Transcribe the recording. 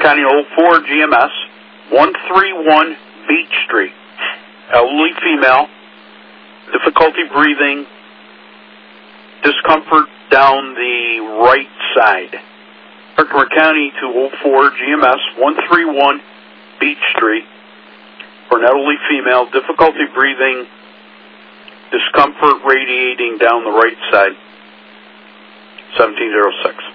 County 04 GMS, 131 Beach Street. Elderly female, difficulty breathing, discomfort down the right side. Herkimer County to 04 GMS, 131 Beach Street. For an elderly female, difficulty breathing, discomfort radiating down the right side. 1706.